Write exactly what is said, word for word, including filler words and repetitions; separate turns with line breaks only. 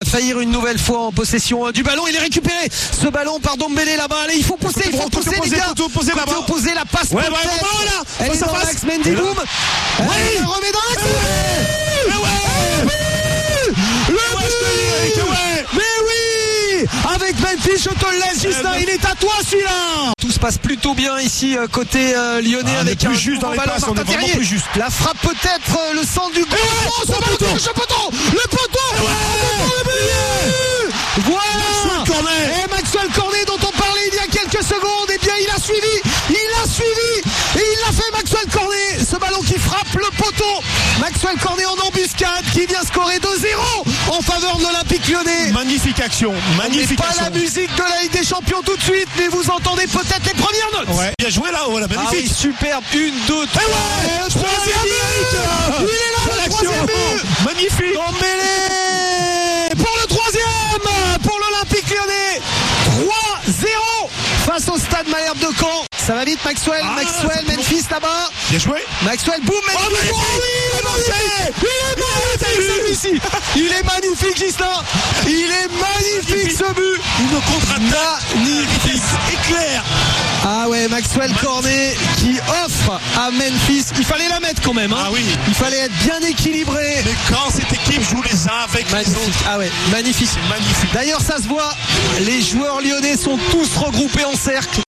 faillir une nouvelle fois en possession du ballon. Il est récupéré, ce ballon par Dombélé là-bas. Allez, il faut pousser, il faut pousser les gars.
Opposé,
Côté opposé, la passe
ouais,
peut-être.
ouais, ouais, là.
Elle est dans l'axe, Mendy Boom. Elle la remet dans l'axe. Le but. Mais oui, avec Memphis, je te le laisse, Justin, il est à toi celui-là. Tout se passe plutôt bien ici côté euh, lyonnais
ah,
avec
plus
un
juste dans les passes, on est vraiment plus juste.
La frappe peut-être, euh, le centre du goal. Oh, ce poteau, le poteau, le poteau.
Ouais.
Voilà. Et Maxwell Cornet dont on parlait il y a quelques secondes, eh bien il a suivi, il a suivi et il l'a fait, Maxwell Cornet. Ce ballon qui frappe le poteau. Maxwell Cornet en embuscade qui vient scorer deux zéro en faveur de l'Olympique Lyonnais.
Magnifique action, magnifique
pas
action.
la musique de la Ligue des Champions tout de suite, mais vous entendez peut-être les premières notes.
Ouais. Bien joué là, voilà, magnifique.
Ah oui, superbe, une, deux, trois.
Et ouais, troisième but.
Il est là, le troisième but.
Magnifique.
Dombélé pour le troisième pour l'Olympique Lyonnais. trois zéro face au stade Malherbe de Caen. Ça va vite, Maxwell, ah, Maxwell, Memphis là-bas.
Bien joué.
Maxwell, boum, Memphis. Oh, oh, oui, il est magnifique. Il est magnifique celui-ci. Il est magnifique, Gisela. Il est magnifique ce but.
Une contre-attaque
magnifique.
Éclair.
Ah ouais, Maxwell Cornet qui offre à Memphis. Il fallait la mettre quand même. Hein.
Ah oui.
Il fallait être bien équilibré.
Mais quand cette équipe joue les uns avec
magnifique.
les autres.
Ah ouais, magnifique.
C'est magnifique.
D'ailleurs, ça se voit. Les joueurs lyonnais sont tous regroupés en cercle.